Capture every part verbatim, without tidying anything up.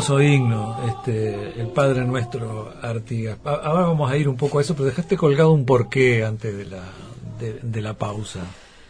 hermoso himno, este, el Padre Nuestro, Artigas. Ahora vamos a ir un poco a eso, pero dejaste colgado un porqué antes de la, de, de la pausa.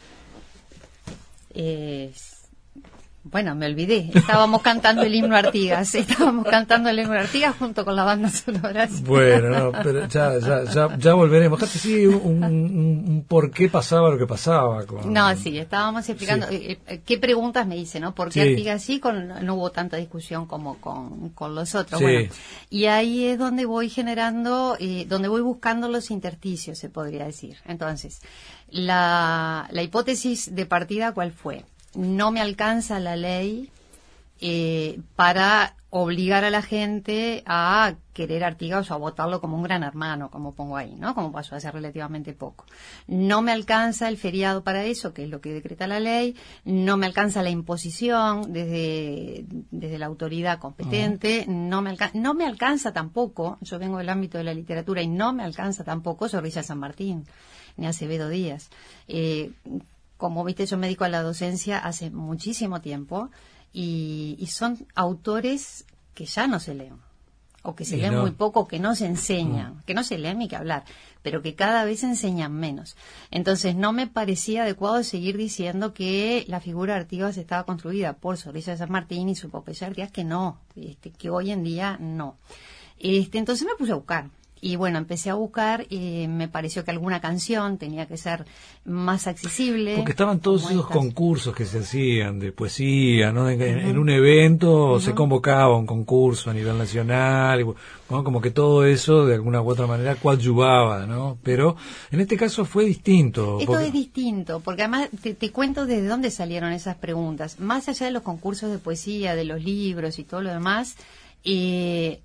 Eh, bueno, me olvidé. Estábamos cantando el himno Artigas. Estábamos cantando el himno Artigas junto con la banda sonora. Bueno, no, pero ya, ya, ya, ya volveremos. Sí, un, un, un por qué pasaba lo que pasaba. Con... No, sí, estábamos explicando sí. eh, qué preguntas me hice, ¿no? ¿Por qué sí. Artigas sí? Con, no hubo tanta discusión como con, con los otros. Sí. Bueno, y ahí es donde voy generando, eh, donde voy buscando los intersticios, se podría decir. Entonces, la, la hipótesis de partida, ¿cuál fue? No me alcanza la ley eh, para obligar a la gente a querer Artigas o a votarlo como un gran hermano, como pongo ahí, ¿no? Como pasó hace relativamente poco. No me alcanza el feriado para eso, que es lo que decreta la ley. No me alcanza la imposición desde, desde la autoridad competente. Uh-huh. No me alca- no me alcanza tampoco, yo vengo del ámbito de la literatura y no me alcanza tampoco Zorrilla San Martín, ni Acevedo Díaz. Eh, Como viste, yo me dedico a la docencia hace muchísimo tiempo y, y son autores que ya no se leen, o que se y leen no. muy poco, que no se enseñan, mm. que no se leen ni que hablar, pero que cada vez enseñan menos. Entonces no me parecía adecuado seguir diciendo que la figura de Artigas estaba construida por Zorrilla de San Martín y su epopeya de Artigas, que no, este, que hoy en día no. Este, entonces me puse a buscar. Y bueno, empecé a buscar y me pareció que alguna canción tenía que ser más accesible. Porque estaban todos esos estas. concursos que se hacían de poesía, ¿no? En, uh-huh. en un evento uh-huh. se convocaba un concurso a nivel nacional, ¿no? Como que todo eso de alguna u otra manera coadyuvaba, ¿no? Pero en este caso fue distinto. Esto porque... es distinto, porque además te, te cuento desde dónde salieron esas preguntas. Más allá de los concursos de poesía, de los libros y todo lo demás, eh,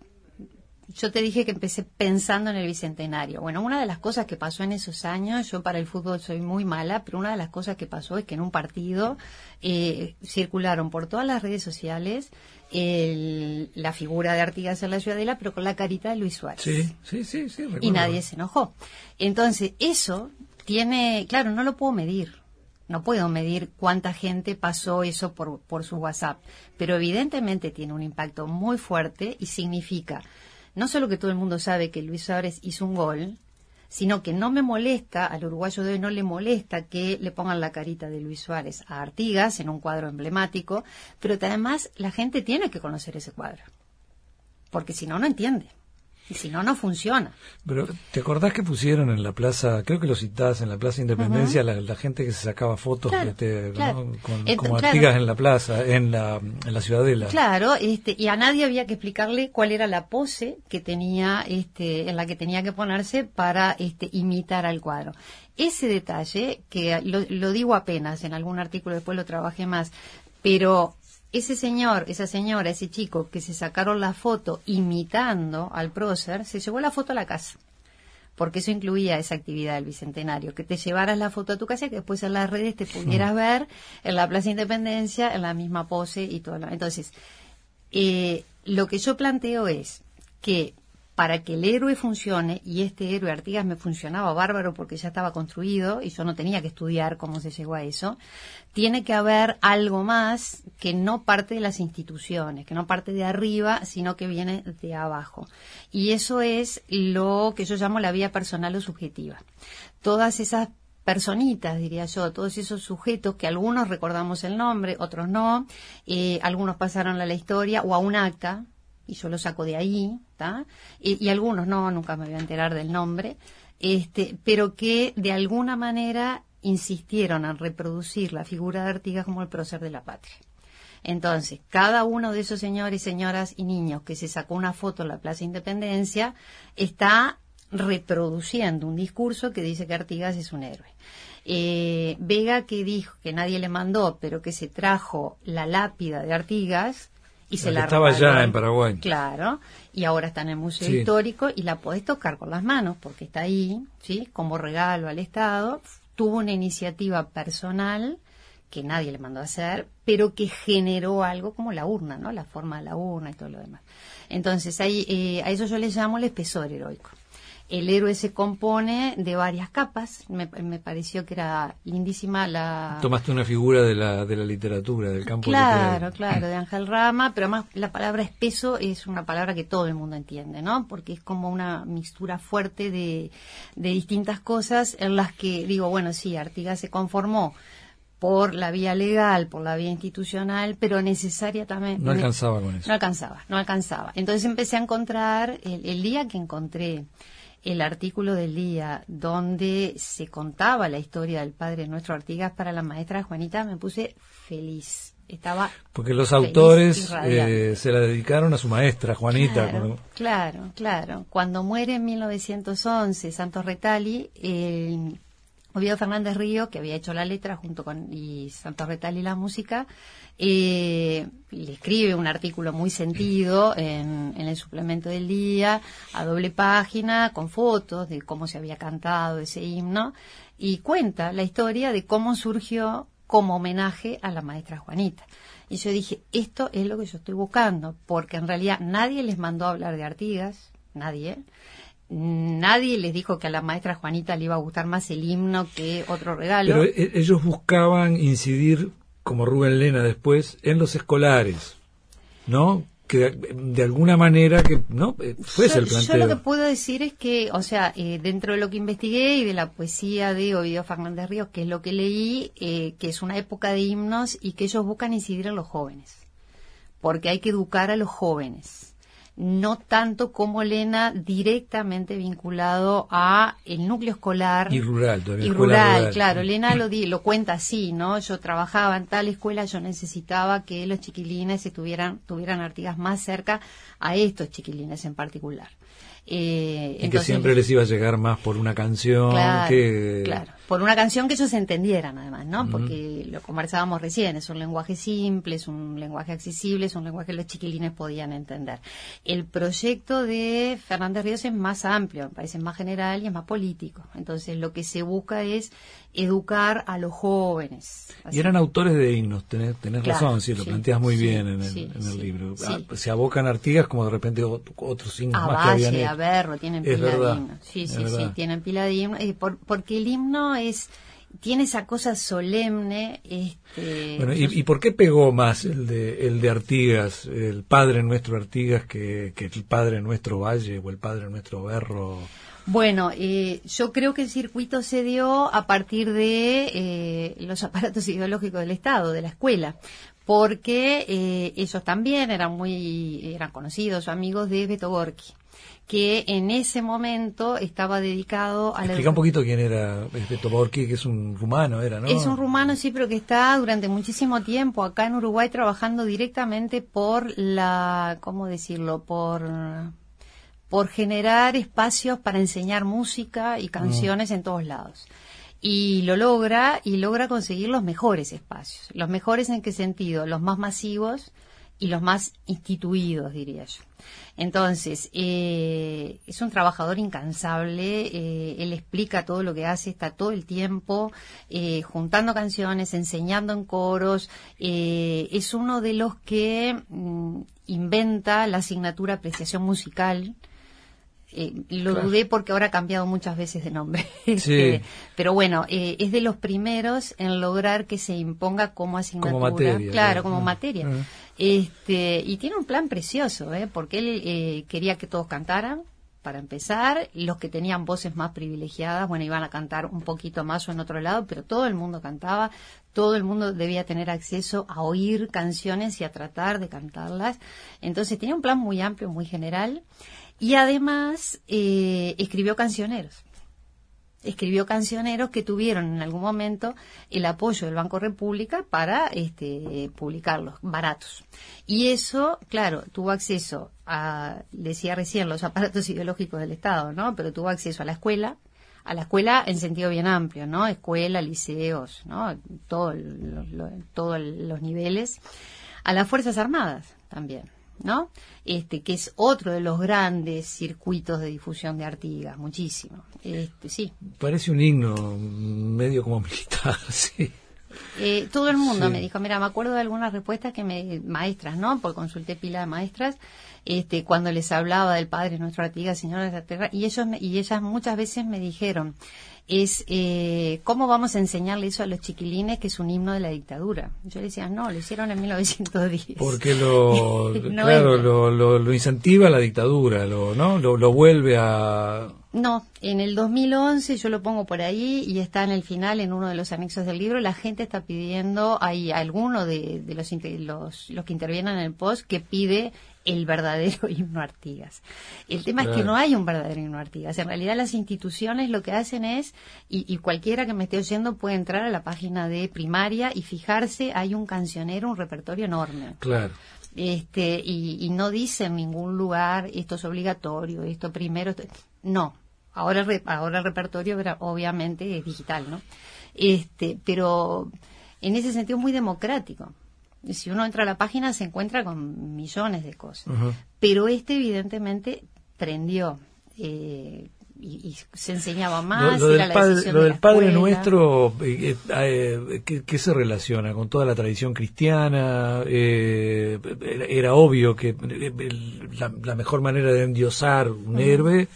yo te dije que empecé pensando en el Bicentenario. Bueno, una de las cosas que pasó en esos años, yo para el fútbol soy muy mala, pero una de las cosas que pasó es que en un partido eh, circularon por todas las redes sociales el, la figura de Artigas en la Ciudadela, pero con la carita de Luis Suárez. Sí, sí, sí, sí. Y nadie se enojó. Entonces, eso tiene, claro, no lo puedo medir. No puedo medir cuánta gente pasó eso por, por su WhatsApp, pero evidentemente tiene un impacto muy fuerte y significa no solo que todo el mundo sabe que Luis Suárez hizo un gol, sino que no me molesta, al uruguayo de hoy no le molesta que le pongan la carita de Luis Suárez a Artigas en un cuadro emblemático, pero que además la gente tiene que conocer ese cuadro, porque si no, no entiende. Y si no, no funciona. Pero, ¿te acordás que pusieron en la plaza, creo que lo citás, en la Plaza Independencia, uh-huh. la, la gente que se sacaba fotos claro, este, claro. ¿no? Con, Entonces, como claro. Artigas en la plaza, en la, en la Ciudadela? Claro, este, y a nadie había que explicarle cuál era la pose que tenía, este, en la que tenía que ponerse para este, imitar al cuadro. Ese detalle, que lo, lo digo apenas, en algún artículo después lo trabajé más, pero ese señor, esa señora, ese chico que se sacaron la foto imitando al prócer, se llevó la foto a la casa. Porque eso incluía esa actividad del Bicentenario, que te llevaras la foto a tu casa y que después en las redes te pudieras mm. ver en la Plaza Independencia, en la misma pose y todo. Lo... Entonces, eh, lo que yo planteo es que para que el héroe funcione, y este héroe Artigas me funcionaba bárbaro porque ya estaba construido y yo no tenía que estudiar cómo se llegó a eso, tiene que haber algo más que no parte de las instituciones, que no parte de arriba, sino que viene de abajo. Y eso es lo que yo llamo la vía personal o subjetiva. Todas esas personitas, diría yo, todos esos sujetos que algunos recordamos el nombre, otros no, eh, algunos pasaron a la historia o a un acta, y yo lo saco de ahí, ¿tá? Y, y algunos no, nunca me voy a enterar del nombre, este, pero que de alguna manera insistieron en reproducir la figura de Artigas como el prócer de la patria. Entonces, cada uno de esos señores, señoras y niños que se sacó una foto en la Plaza Independencia está reproduciendo un discurso que dice que Artigas es un héroe. Eh, Vega, que dijo que nadie le mandó, pero que se trajo la lápida de Artigas, y se la estaba regaló, ya en Paraguay. Claro, y ahora está en el Museo sí. Histórico y la podés tocar con las manos porque está ahí, ¿sí? Como regalo al Estado. Tuvo una iniciativa personal que nadie le mandó a hacer, pero que generó algo como la urna, ¿no? La forma de la urna y todo lo demás. Entonces, ahí, eh, a eso yo le llamo el espesor heroico. El héroe se compone de varias capas. Me, me pareció que era lindísima la... Tomaste una figura de la de la literatura, del campo claro, literario. Claro, de Ángel Rama, pero además la palabra espeso es una palabra que todo el mundo entiende, ¿no? Porque es como una mixtura fuerte de, de distintas cosas en las que, digo, bueno, sí, Artigas se conformó por la vía legal, por la vía institucional, pero necesaria también... No alcanzaba con eso. No alcanzaba, no alcanzaba. Entonces empecé a encontrar, el, el día que encontré el artículo del día donde se contaba la historia del padre nuestro Artigas para la maestra Juanita, me puse feliz. Estaba porque los autores eh, se la dedicaron a su maestra Juanita. Claro, cuando... claro, claro. Cuando muere en mil novecientos once Santos Retali, el Oviedo Fernández Río, que había hecho la letra junto con y Santos Retali la música, eh, le escribe un artículo muy sentido en, en el suplemento del día, a doble página, con fotos de cómo se había cantado ese himno, y cuenta la historia de cómo surgió como homenaje a la maestra Juanita. Y yo dije, esto es lo que yo estoy buscando, porque en realidad nadie les mandó a hablar de Artigas, nadie, nadie les dijo que a la maestra Juanita le iba a gustar más el himno que otro regalo. Pero e- ellos buscaban incidir, como Rubén Lena después, en los escolares, ¿no? Que de, de alguna manera que no fuese yo, el planteo. Yo lo que puedo decir es que, o sea, eh, dentro de lo que investigué y de la poesía de Oviedo Fernández Ríos, que es lo que leí, eh, que es una época de himnos y que ellos buscan incidir en los jóvenes, porque hay que educar a los jóvenes. No tanto como Lena directamente vinculado a el núcleo escolar y rural, todavía y rural, rural, claro. Lena lo di, lo cuenta así, ¿no? Yo trabajaba en tal escuela, yo necesitaba que los chiquilines estuvieran tuvieran Artigas más cerca a estos chiquilines en particular. Eh, y entonces, que siempre les iba a llegar más por una canción claro, que... Claro, por una canción que ellos entendieran además, ¿no? Uh-huh. Porque lo conversábamos recién, es un lenguaje simple, es un lenguaje accesible, es un lenguaje que los chiquilines podían entender. El proyecto de Fernández Ríos es más amplio, me parece más general y es más político. Entonces lo que se busca es educar a los jóvenes. Así. Y eran autores de himnos, tenés, tenés claro, razón, sí, lo sí, planteas muy sí, bien en el, sí, en el sí, libro. Sí. Ah, se abocan Artigas como de repente otros himnos a más Valle, que habían hecho. A Berro, tienen es pila verdad, de himnos. Sí, sí, verdad. sí, tienen pila de himnos. Eh, por, porque el himno es tiene esa cosa solemne. Este, bueno, ¿y, ¿y por qué pegó más el de el de Artigas, el Padre Nuestro Artigas, que, que el Padre Nuestro Valle o el Padre Nuestro Berro? Bueno, eh, yo creo que el circuito se dio a partir de eh, los aparatos ideológicos del Estado, de la escuela, porque eh, ellos también eran muy eran conocidos o amigos de Beto Gorki, que en ese momento estaba dedicado a la... Explica un poquito quién era Beto Gorki, que es un rumano, era, ¿no? Es un rumano, sí, pero que está durante muchísimo tiempo acá en Uruguay trabajando directamente por la, ¿cómo decirlo?, por... por generar espacios para enseñar música y canciones mm. en todos lados. Y lo logra, y logra conseguir los mejores espacios. ¿Los mejores en qué sentido? Los más masivos y los más instituidos, diría yo. Entonces, eh, es un trabajador incansable, eh, él explica todo lo que hace, está todo el tiempo eh, juntando canciones, enseñando en coros, eh, es uno de los que mm, inventa la asignatura apreciación musical. Eh, lo claro. dudé porque ahora ha cambiado muchas veces de nombre. Sí. Pero bueno, eh, es de los primeros en lograr que se imponga como asignatura. Como materia. Claro, ¿no? como uh, materia. Uh. Este, y tiene un plan precioso, ¿eh? Porque él eh, quería que todos cantaran, para empezar. Los que tenían voces más privilegiadas, bueno, iban a cantar un poquito más o en otro lado, pero todo el mundo cantaba. Todo el mundo debía tener acceso a oír canciones y a tratar de cantarlas. Entonces tenía un plan muy amplio, muy general. Y además eh, escribió cancioneros. Escribió cancioneros que tuvieron en algún momento el apoyo del Banco República para este, publicarlos, baratos. Y eso, claro, tuvo acceso a, decía recién, los aparatos ideológicos del Estado, ¿no? Pero tuvo acceso a la escuela, a la escuela en sentido bien amplio, ¿no? Escuela, liceos, ¿no? Todo lo, lo, todos los niveles. A las Fuerzas Armadas también, ¿no? Este, que es otro de los grandes circuitos de difusión de Artigas, muchísimo. Este, sí. Parece un himno medio como militar, sí. Eh, todo el mundo Sí. me dijo, mira, me acuerdo de algunas respuestas que me, maestras, ¿no? Porque consulté pila de maestras, este, cuando les hablaba del Padre Nuestro Artigas, Señor de la Tierra, y ellos, me- y ellas muchas veces me dijeron, es, eh, ¿cómo vamos a enseñarle eso a los chiquilines que es un himno de la dictadura? Yo le decía, no, lo hicieron en mil novecientos diez. Porque lo, No claro, entra. lo, lo, lo incentiva la dictadura, lo, ¿no? Lo, lo vuelve a... No, en el dos mil once yo lo pongo por ahí y está en el final, en uno de los anexos del libro, la gente está pidiendo, hay alguno de, de los, inte- los, los que intervienen en el post que pide el verdadero himno Artigas. El tema es que Claro. no hay un verdadero himno Artigas. En realidad las instituciones lo que hacen es, y, y cualquiera que me esté oyendo puede entrar a la página de primaria y fijarse, hay un cancionero, un repertorio enorme. Claro. Este, y, y no dice en ningún lugar esto es obligatorio, esto primero, esto- no. Ahora el, re- ahora el repertorio vera- obviamente es digital, ¿no? Este, pero en ese sentido es muy democrático. Si uno entra a la página se encuentra con millones de cosas. Ujú. Pero este evidentemente prendió eh, y, y se enseñaba Lo, más. lo era del la padre, decisión lo de del la Padre escuela. Nuestro, eh, eh, ¿qué, qué se relaciona con toda la tradición cristiana? Eh, era, era obvio que eh, el- la, la mejor manera de endiosar un héroe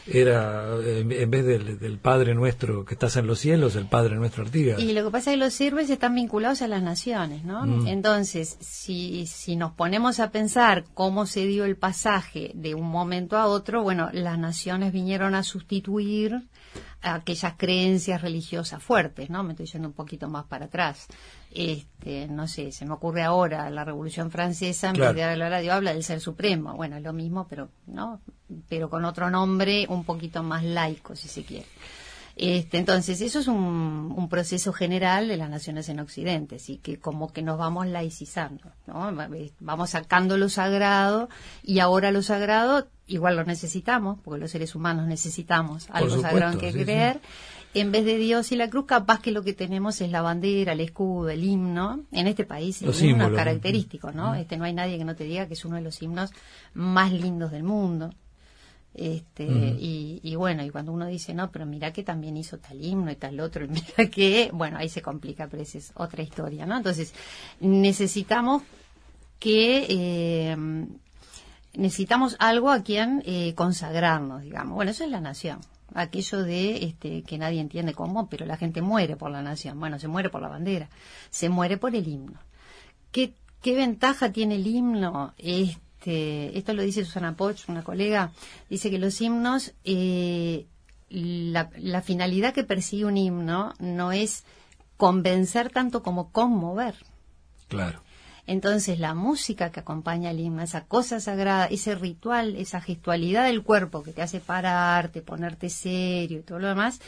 era, eh, en vez del, del Padre Nuestro que estás en los cielos, el Padre Nuestro Artigas. Y lo que pasa es que los héroes están vinculados a las naciones, ¿no? Mm. Entonces, si, si nos ponemos a pensar cómo se dio el pasaje de un momento a otro, bueno, las naciones vinieron a sustituir a aquellas creencias religiosas fuertes, ¿no? Me estoy yendo un poquito más para atrás. Este, no sé, se me ocurre ahora la Revolución Francesa, en Claro. vez de hablar de Dios, habla del Ser Supremo. Bueno, es lo mismo, pero no, pero con otro nombre un poquito más laico, si se quiere. Este, entonces, eso es un, un proceso general de las naciones en Occidente, así que como que nos vamos laicizando, ¿no? Vamos sacando lo sagrado y ahora lo sagrado igual lo necesitamos, porque los seres humanos necesitamos algo supuesto, sagrado en que sí, creer. sí. En vez de Dios y la cruz, capaz que lo que tenemos es la bandera, el escudo, el himno. En este país el Los himno es símbolos, característico, ¿no? ¿no? Este, no hay nadie que no te diga que es uno de los himnos más lindos del mundo. Este, Ujú. y, y bueno, y cuando uno dice, no, pero mira que también hizo tal himno y tal otro, y mira que, bueno, ahí se complica, pero esa es otra historia, ¿no? Entonces, necesitamos que, eh, necesitamos algo a quien eh, consagrarnos, digamos. Bueno, eso es la nación. Aquello de este, que nadie entiende cómo, pero la gente muere por la nación. Bueno, se muere por la bandera, se muere por el himno. ¿Qué, qué ventaja tiene el himno? Este, esto lo dice Susana Poch, una colega, dice que los himnos, eh, la, la finalidad que persigue un himno no es convencer tanto como conmover. Claro. Entonces la música que acompaña al himno, esa cosa sagrada, ese ritual, esa gestualidad del cuerpo que te hace pararte, ponerte serio y todo lo demás,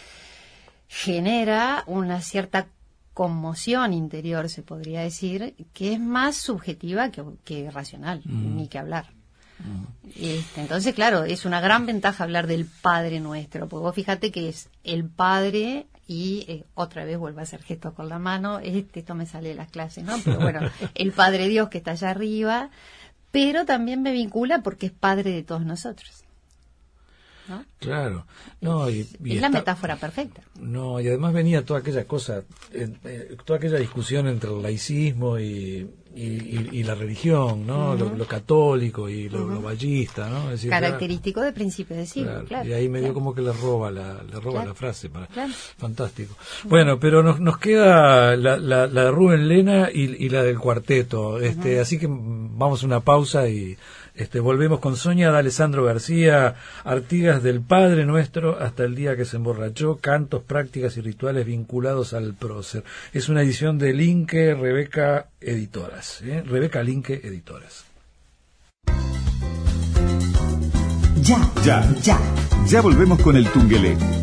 genera una cierta conmoción interior, se podría decir, que es más subjetiva que, que racional, Mm. ni que hablar. Mm. Este, entonces, claro, es una gran ventaja hablar del Padre Nuestro, porque vos fíjate que es el Padre y eh, otra vez vuelvo a hacer gestos con la mano, este, esto me sale de las clases, ¿no? Pero bueno, el Padre Dios que está allá arriba, pero también me vincula porque es Padre de todos nosotros, ¿no? Claro. No, y, y Es la está- metáfora perfecta. No, y además venía toda aquella cosa, eh, eh, toda aquella discusión entre el laicismo y, y, y- y la religión, ¿no? Lo, lo católico y lo, lo vallista, ¿no? Es decir, Característico de principios de siglo, claro, claro. y ahí medio claro. como que le roba la, le roba Claro, la frase. Para, claro. Fantástico. Bueno, pero nos, nos queda la, la, la de Rubén Lena y, y la del cuarteto. Este, Así que mm, vamos a una pausa y este, volvemos con Sonia de Alessandro García, Artigas del Padre Nuestro hasta el día que se emborrachó, cantos, prácticas y rituales vinculados al prócer. Es una edición de Linke Rebeca Editoras. ¿eh? Rebeca Linke Editoras. Ya, Ya. ya. Ya volvemos con el Tungelé.